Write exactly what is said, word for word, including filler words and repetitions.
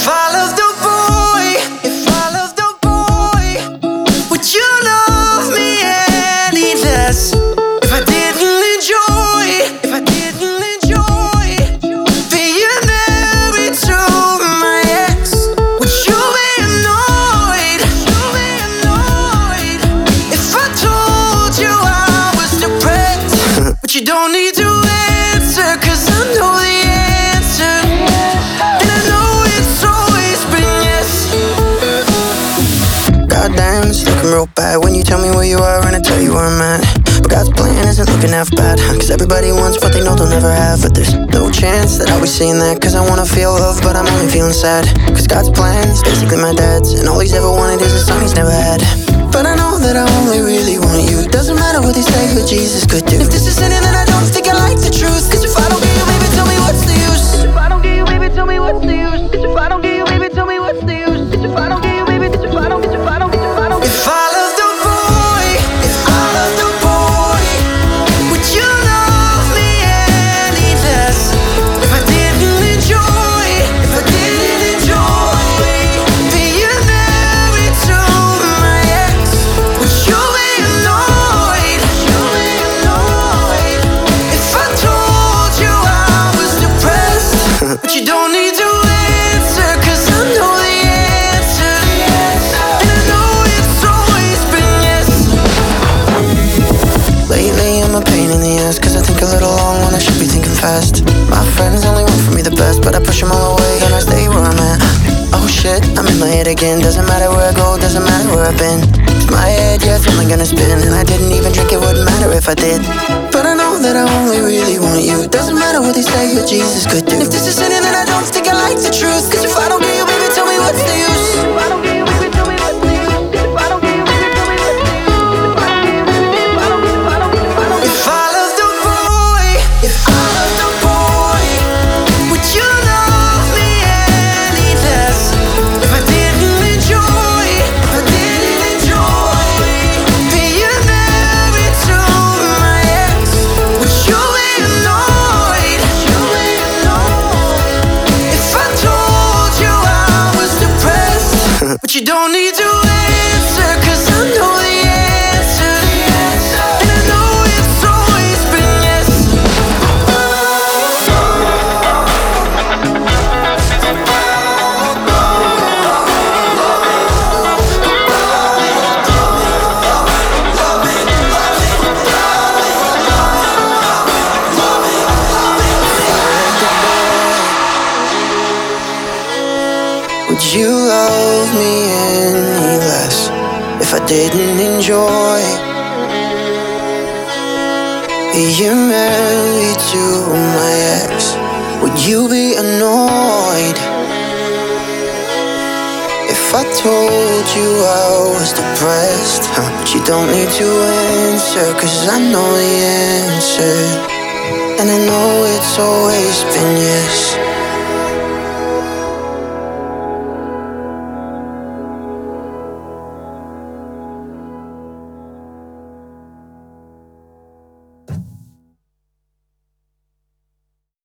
If I loved a boy, if I loved a boy, would you love me any less? If I didn't enjoy, if I didn't enjoy being married to my ex, would you be annoyed? Would you be annoyed if I told you I was depressed? But you don't need to answer, 'cause I know the answer. And I know it's always been yes. Goddamn, it's looking real bad when you tell me where you are and I tell you where I'm at. But God's plan isn't looking half bad, 'cause everybody wants what they know they'll never have. But there's no chance that I'll be seeing that, 'cause I wanna feel love, but I'm only feeling sad. 'Cause God's plan is basically my dad's, and all he's ever wanted is a son he's never had. But I know that I only really want you. Doesn't matter what they say, what Jesus could do. If this is sinning, then I don't think I like the truth. 'Cause if I don't get you, baby, tell me what's the use. If I don't get you, baby, tell me what's the use. If I don't get you, baby, tell me what's the use. If I don't get you, baby, if I don't get you, if I don't get you, if I don't get you. If I loved a boy, if I loved a boy, would you love me any less? If I didn't enjoy, if I didn't enjoy being married to my ex, would you be annoyed? Would you be annoyed if I told you I was depressed? But you don't need to answer, 'cause I know the answer. And I know it's always been yes. Lately I'm a pain in the ass, 'cause I think a little long when I should be thinking fast. My friends only want for me the best, but I push them all away and I stay where I'm at. Oh shit, I'm in my head again. Doesn't matter where I go, doesn't matter where I've been. It's my head, yeah, it's only gonna spin. And I didn't even drink, it wouldn't matter if I did. But I know that I only really want you. Doesn't matter what they say, what Jesus could do. If this is sinning, then I don't think I like the truth. 'Cause if I don't get you, baby, tell me what's the use. If I don't get you, baby, tell me what's the use. If I don't get you, baby, tell me what's the use. If I don't get you, baby, if I don't get you, if I don't get you, if I don't get you. If I loved a boy, if I loved a boy, would you love me any less? If I didn't enjoy, if I didn't enjoy being married to my ex, would you be annoyed? Would you be annoyed if I told you I was depressed? But you don't need to answer, 'cause I know the answer. And I know it's always been yes. Would you love me any less if I didn't enjoy being married to my ex? Would you be annoyed if I told you I was depressed? Huh? But you don't need to answer, 'cause I know the answer. And I know it's always been yes.